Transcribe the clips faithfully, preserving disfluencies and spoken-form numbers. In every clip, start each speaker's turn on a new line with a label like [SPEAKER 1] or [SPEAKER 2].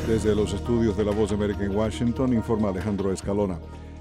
[SPEAKER 1] Desde los estudios de La Voz de América en Washington, informa Alejandro Escalona.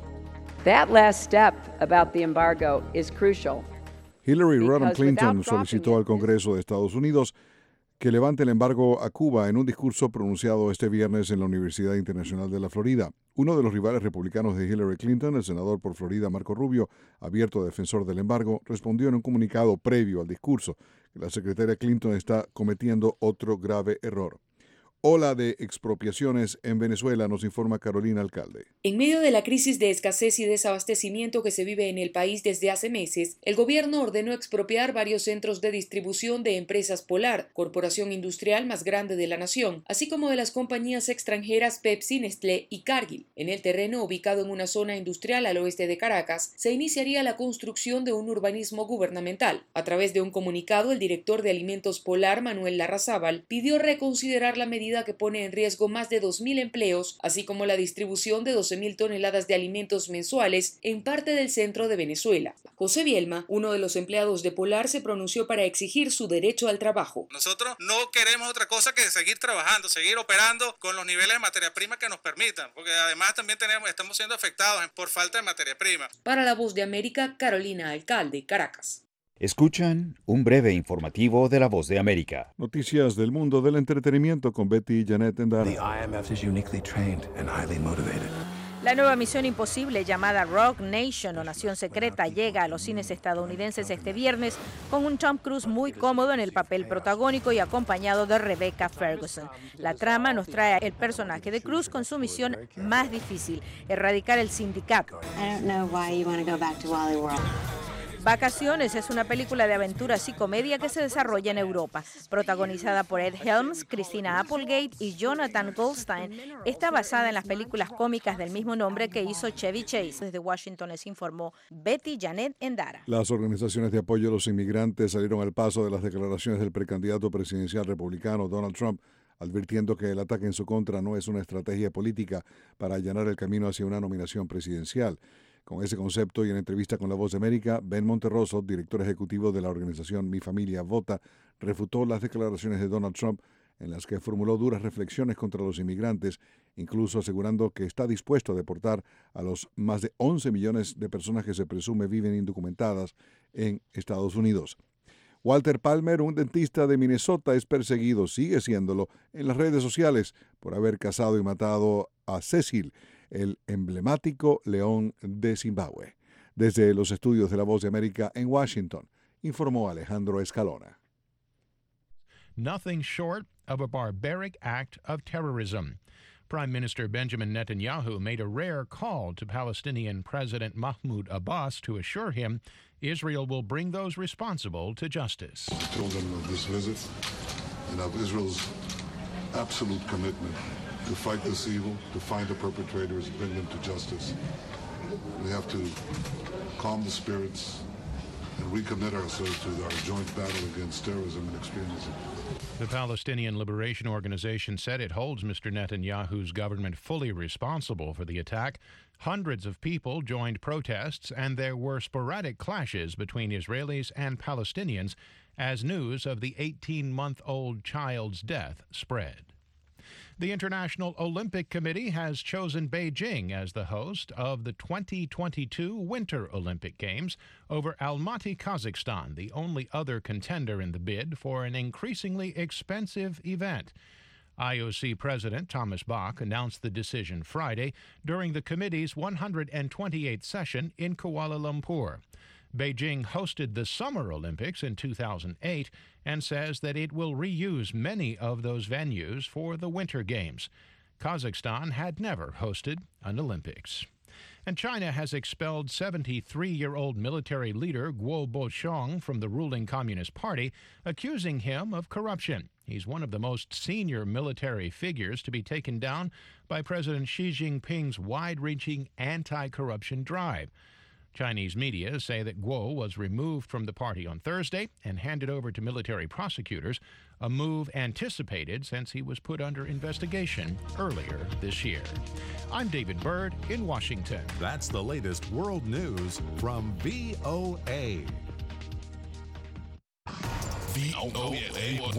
[SPEAKER 2] That last step about the embargo is crucial.
[SPEAKER 1] Hillary Rodham Clinton solicitó al Congreso de Estados Unidos que levante el embargo a Cuba en un discurso pronunciado este viernes en la Universidad Internacional de la Florida. Uno de los rivales republicanos de Hillary Clinton, el senador por Florida Marco Rubio, abierto defensor del embargo, respondió en un comunicado previo al discurso que la secretaria Clinton está cometiendo otro grave error. Ola de expropiaciones en Venezuela, nos informa Carolina Alcalde.
[SPEAKER 3] En medio de la crisis de escasez y desabastecimiento que se vive en el país desde hace meses, el gobierno ordenó expropiar varios centros de distribución de Empresas Polar, corporación industrial más grande de la nación, así como de las compañías extranjeras Pepsi, Nestlé y Cargill. En el terreno, ubicado en una zona industrial al oeste de Caracas, se iniciaría la construcción de un urbanismo gubernamental. A través de un comunicado, el director de Alimentos Polar, Manuel Larrazábal, pidió reconsiderar la medida que pone en riesgo más de dos mil empleos, así como la distribución de doce mil toneladas de alimentos mensuales en parte del centro de Venezuela. José Bielma, uno de los empleados de Polar, se pronunció para exigir su derecho al trabajo.
[SPEAKER 4] Nosotros no queremos otra cosa que seguir trabajando, seguir operando con los niveles de materia prima que nos permitan, porque además también tenemos, estamos siendo afectados por falta de materia prima.
[SPEAKER 3] Para La Voz de América, Carolina Alcalde, Caracas.
[SPEAKER 5] Escuchan un breve informativo de La Voz de América.
[SPEAKER 1] Noticias del mundo del entretenimiento con Betty Janet Endara.
[SPEAKER 6] The I M F is uniquely trained and highly motivated.
[SPEAKER 7] La nueva misión imposible llamada Rogue Nation o Nación Secreta llega a los cines estadounidenses este viernes con un Tom Cruise muy cómodo en el papel protagónico y acompañado de Rebecca Ferguson. La trama nos trae el personaje de Cruise con su misión más difícil, erradicar el sindicato.
[SPEAKER 8] I don't know why you want to go back to Wally World.
[SPEAKER 7] Vacaciones es una película de aventuras y comedia que se desarrolla en Europa. Protagonizada por Ed Helms, Christina Applegate y Jonathan Goldstein, está basada en las películas cómicas del mismo nombre que hizo Chevy Chase. Desde Washington les informó Betty Janet Endara.
[SPEAKER 1] Las organizaciones de apoyo a los inmigrantes salieron al paso de las declaraciones del precandidato presidencial republicano Donald Trump, advirtiendo que el ataque en su contra no es una estrategia política para allanar el camino hacia una nominación presidencial. Con ese concepto y en entrevista con La Voz de América, Ben Monterroso, director ejecutivo de la organización Mi Familia Vota, refutó las declaraciones de Donald Trump en las que formuló duras reflexiones contra los inmigrantes, incluso asegurando que está dispuesto a deportar a los más de once millones de personas que se presume viven indocumentadas en Estados Unidos. Walter Palmer, un dentista de Minnesota, es perseguido, sigue siéndolo, en las redes sociales por haber cazado y matado a Cecil, el emblemático león de Zimbabue. Desde los estudios de La Voz de América en Washington, informó Alejandro Escalona.
[SPEAKER 9] Nothing short of a barbaric act of terrorism. Prime Minister Benjamin Netanyahu made a rare call to Palestinian President Mahmoud Abbas to assure him Israel will bring those responsible to justice.
[SPEAKER 10] I told them of this visit and of Israel's absolute commitment to fight this evil, to find the perpetrators, bring them to justice. We have to calm the spirits and recommit ourselves to our joint battle against terrorism and extremism.
[SPEAKER 9] The Palestinian Liberation Organization said it holds Mister Netanyahu's government fully responsible for the attack. Hundreds of people joined protests, and there were sporadic clashes between Israelis and Palestinians as news of the eighteen-month-old child's death spread. The International Olympic Committee has chosen Beijing as the host of the twenty twenty-two Winter Olympic Games over Almaty, Kazakhstan, the only other contender in the bid for an increasingly expensive event. I O C President Thomas Bach announced the decision Friday during the committee's one hundred twenty-eighth session in Kuala Lumpur. Beijing hosted the Summer Olympics in two thousand eight and says that it will reuse many of those venues for the Winter Games. Kazakhstan had never hosted an Olympics. And China has expelled seventy-three-year-old military leader Guo Boxiong from the ruling Communist Party, accusing him of corruption. He's one of the most senior military figures to be taken down by President Xi Jinping's wide-reaching anti-corruption drive. Chinese media say that Guo was removed from the party on Thursday and handed over to military prosecutors, a move anticipated since he was put under investigation earlier this year. I'm David Byrd in Washington.
[SPEAKER 11] That's the latest world news from V O A.
[SPEAKER 12] V O A